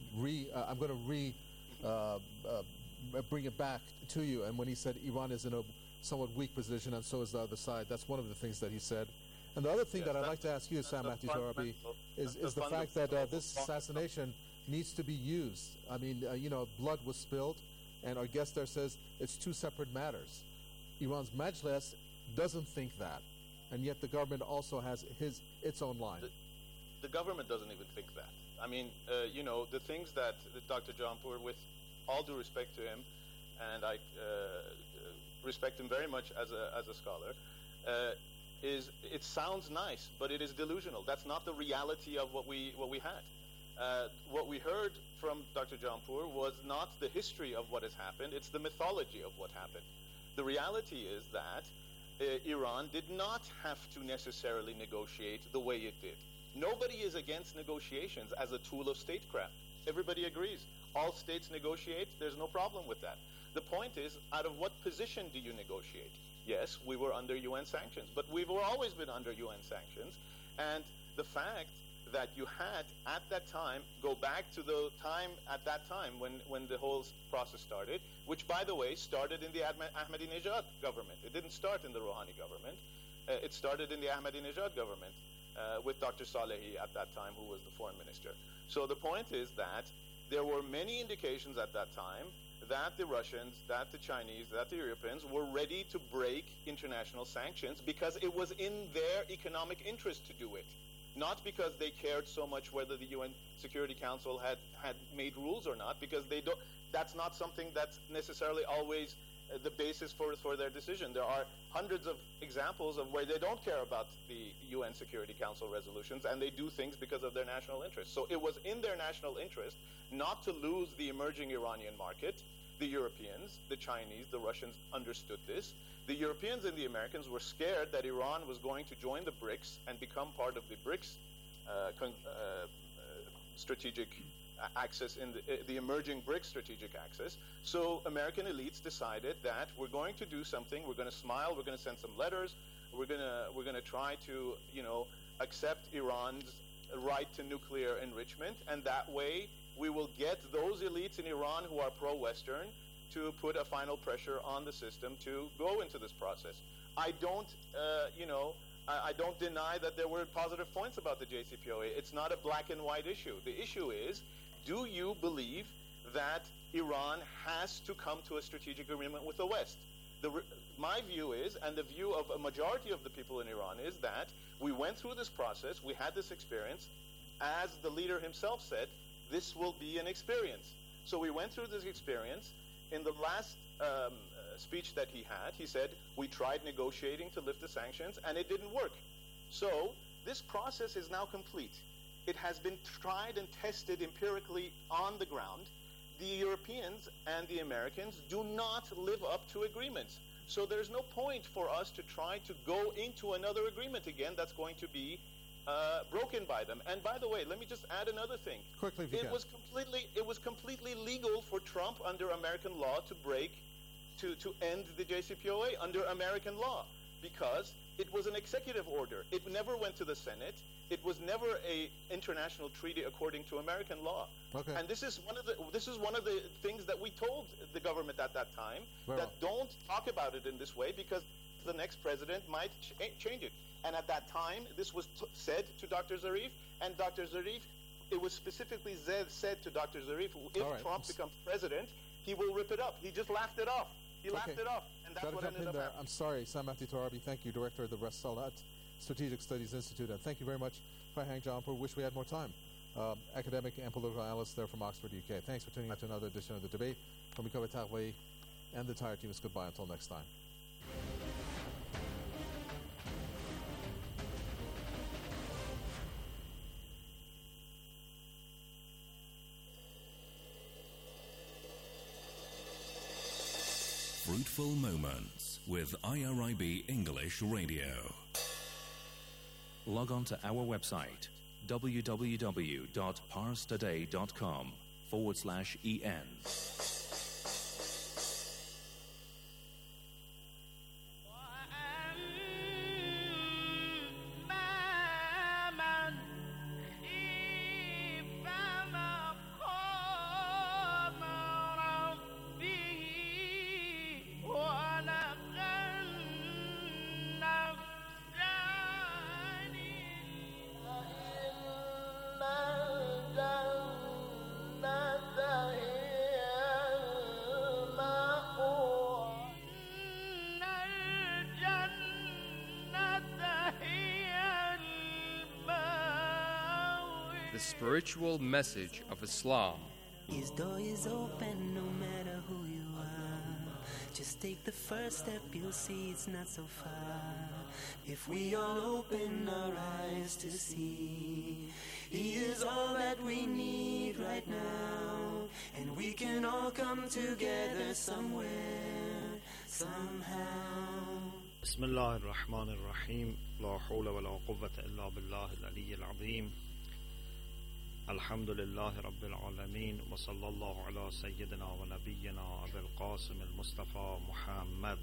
to bring it back to you. And when he said Iran is in a somewhat weak position, and so is the other side, that's one of the things that he said. And the other thing that I'd like to ask you, Samati Torabi, is the fact that this assassination needs to be used. I mean, blood was spilled, and our guest there says it's two separate matters. Iran's Majlis doesn't think that, and yet the government also has its own line. The government doesn't even think that. I mean, the things that Dr. Jampur, with all due respect to him, and I respect him very much as a scholar, it sounds nice, but it is delusional. That's not the reality of what we had. What we heard from Dr. Jampur was not the history of what has happened, it's the mythology of what happened. The reality is that Iran did not have to necessarily negotiate the way it did. Nobody is against negotiations as a tool of statecraft. Everybody agrees. All states negotiate. There's no problem with that. The point is, out of what position do you negotiate? Yes, we were under UN sanctions, but we've always been under UN sanctions. And the fact that you had at that time, go back to the time at that time when the whole process started, which, by the way, started in the Ahmadinejad government. It didn't start in the Rouhani government. It started in the Ahmadinejad government with Dr. Salehi at that time, who was the foreign minister. So the point is that there were many indications at that time that the Russians, that the Chinese, that the Europeans were ready to break international sanctions because it was in their economic interest to do it. Not because they cared so much whether the UN Security Council had made rules or not, because that's not something that's necessarily always the basis for their decision. There are hundreds of examples of where they don't care about the UN Security Council resolutions, and they do things because of their national interest. So it was in their national interest not to lose the emerging Iranian market. The Europeans, the Chinese, the Russians understood this. The Europeans and the Americans were scared that Iran was going to join the BRICS and become part of the BRICS strategic axis, in the emerging BRICS strategic axis. So American elites decided that we're going to do something. We're going to smile. We're going to send some letters. We're going to try to, accept Iran's right to nuclear enrichment, and that way we will get those elites in Iran who are pro-Western to put a final pressure on the system to go into this process. I don't deny that there were positive points about the JCPOA. It's not a black and white issue. The issue is, do you believe that Iran has to come to a strategic agreement with the West? My view is, and the view of a majority of the people in Iran, is that we went through this process, we had this experience. As the leader himself said, this will be an experience. So we went through this experience. In the last speech that he had, he said, we tried negotiating to lift the sanctions, and it didn't work. So this process is now complete. It has been tried and tested empirically on the ground. The Europeans and the Americans do not live up to agreements. So there's no point for us to try to go into another agreement again that's going to be broken by them. And by the way, let me just add another thing. Quickly, if you can. It was completely legal for Trump under American law to end the JCPOA under American law, because it was an executive order. It never went to the Senate. It was never an international treaty according to American law. Okay. And this is one of the things that we told the government at that time, don't talk about it in this way, because the next president might change it. And at that time, this was said to Dr. Zarif, and Dr. Zarif, it was specifically said to Dr. Zarif, if Trump becomes president, he will rip it up. He just laughed it off. He laughed it off, and that's what ended up happening. I'm sorry, Samati Torabi, thank you, Director of the Ras Salat Strategic Studies Institute, and thank you very much, Farhang Jahanpur. Wish we had more time. Academic and political analyst there from Oxford, UK. Thanks for tuning in to another edition of The Debate. From Mikowa Tagli and the entire team is goodbye until next time. Fruitful Moments with IRIB English Radio. Log on to our website www.parstoday.com/en. The spiritual message of Islam. His door is open no matter who you are. Just take the first step, you'll see it's not so far. If we all open our eyes to see, He is all that we need right now. And we can all come together somewhere, somehow. بسم الله الرحمن الرحيم لا حول ولا قوة إلا بالله العلي العظيم الحمد لله رب العالمين وصلى الله على سيدنا ونبينا أبي القاسم المصطفى محمد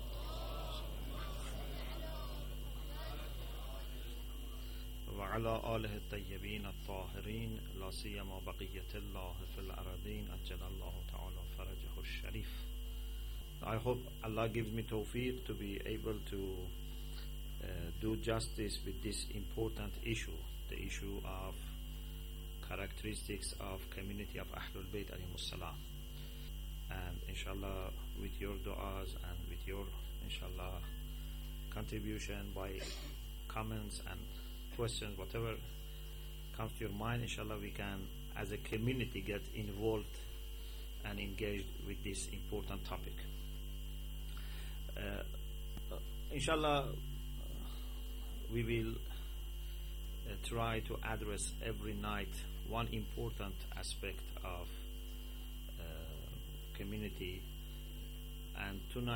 وعلى آله الطيبين الطاهرين لا سيما بقية الله في الأرضين أجل الله تعالى فرجه الشريف. I hope Allah gives me tawfiq to be able to do justice with this important issue, the issue of characteristics of community of Ahlul Bayt alayhimus salam. And inshallah, with your du'as and with your inshallah contribution by comments and questions, whatever comes to your mind, inshallah we can as a community get involved and engaged with this important topic. inshallah, we will try to address every night one important aspect of community, and tonight